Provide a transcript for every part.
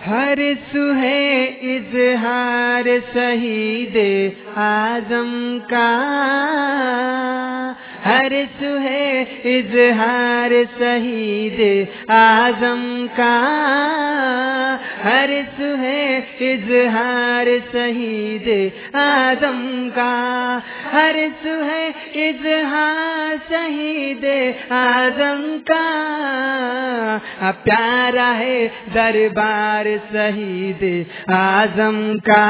ہر سو ہے اظہار شہید اعظم کا، ہر سو ہے اظہار شہید اعظم کا، ہر سو ہے اظہار شہید اعظم کا، ہر سو ہے اظہار شہید اعظم کا، پیارا ہے دربار شہید اعظم کا،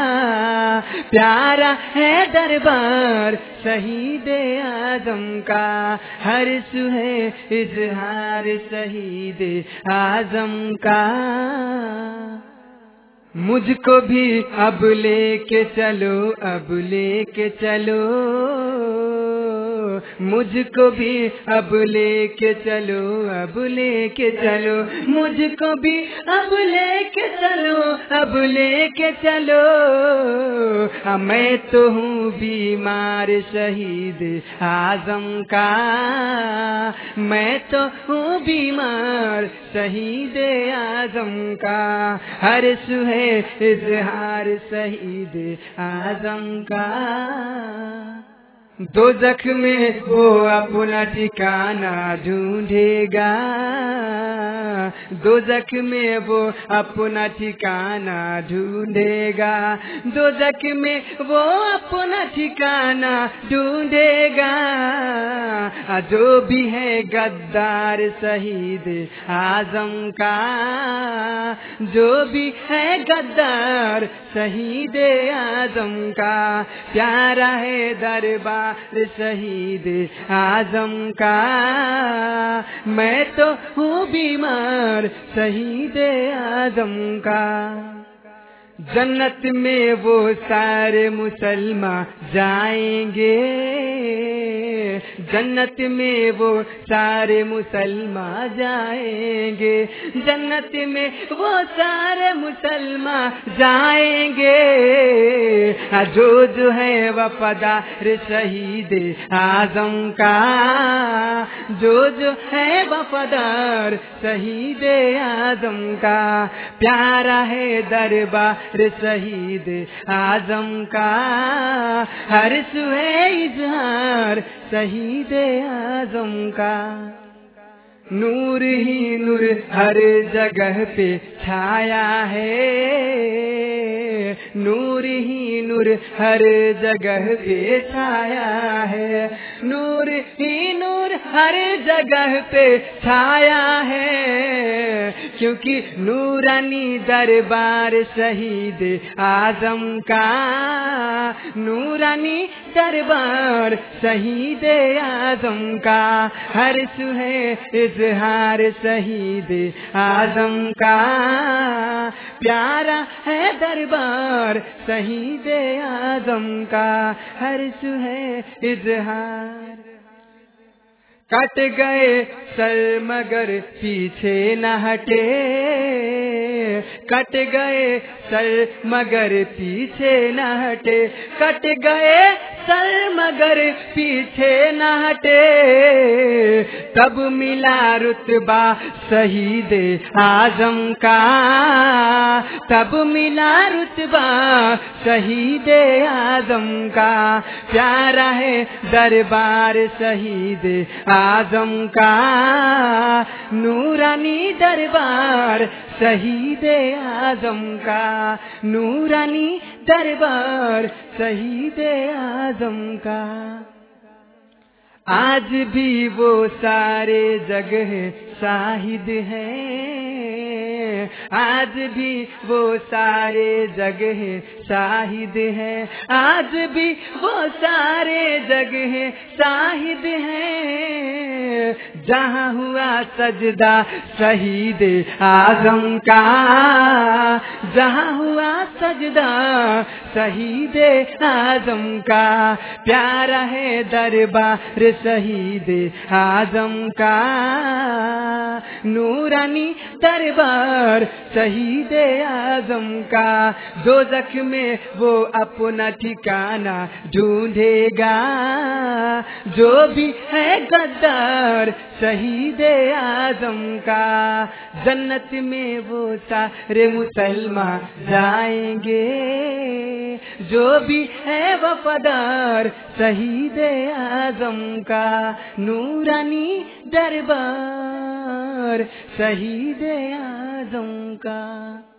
پیارا ہے دربار شہید اعظم کا، ہر سو ہے اظہار شہید اعظم کا۔ مجھ کو بھی اب لے کے چلو، اب لے کے چلو، مجھ کو بھی اب لے کے چلو، اب لے کے چلو، مجھ کو بھی اب لے کے چلو، اب لے کے چلو، میں تو ہوں بیمار شہید اعظم کا، میں تو ہوں بیمار شہید اعظم کا، ہر سو ہے اظہار شہید اعظم کا۔ دوزخ میں وہ اپنا ٹھکانہ ڈھونڈے گا، دوزخ میں وہ اپنا ٹھکانہ ڈھونڈے گا، دوزخ میں وہ اپنا ٹھکانہ ڈھونڈے گا، جو بھی ہے غدار شہید اعظم کا، جو بھی ہے غدار شہید اعظم کا، پیارا ہے دربار شہید اعظم کا، میں تو ہوں بیمار شہید اعظم کا۔ جنت میں وہ سارے مسلمان جائیں گے، جنت میں وہ سارے مسلمان جائیں گے، جنت میں وہ سارے مسلمان جائیں گے، جو ہے وفادار شہید اعظم کا، جو ہے وفادار شہید اعظم کا، پیارا ہے دربار شہید اعظم کا، ہر سو ہے اظہار شہید اعظم کا۔ نور ہی نور ہر جگہ پہ چھایا ہے، نور ہی نور ہر جگہ پہ چھایا ہے، نور ہی نور ہر جگہ پہ چھایا ہے، کیونکہ نورانی دربار شہید اعظم کا، نورانی دربار شہید اعظم کا، ہر سو ہے اظہار شہید اعظم کا، پیارا ہے دربار شہید اعظم کا، ہر سو ہے اظہار۔ کٹ گئے سر مگر پیچھے نہ ہٹے، کٹ گئے سر مگر پیچھے نہ ہٹے، کٹ گئے سر مگر پیچھے نہ ہٹے، تب ملا رتبہ شہید اعظم کا، تب ملا رتبہ شہید اعظم کا، پیارا ہے دربار شہید اعظم کا، نورانی دربار شہید اعظم کا، نورانی دربار شہید اعظم کا۔ آج بھی وہ سارے جگہ شاہد ہیں، آج بھی وہ سارے جگہ شاہد ہیں، آج بھی وہ سارے جگہ شاہد ہیں، جہاں ہوا سجدہ شہید اعظم کا، جہاں ہوا سجدہ شہید اعظم کا، پیارا ہے دربار شہید اعظم کا، نورانی دربار شہید اعظم کا، دوزخ میں وہ اپنا ٹھکانہ ڈھونڈے گا، جو بھی ہے غدار وفادار شہید اعظم کا، جنت میں وہ سارے مسلمان جائیں گے جو بھی ہے وفادار شہید اعظم کا، نورانی دربار شہید اعظم کا۔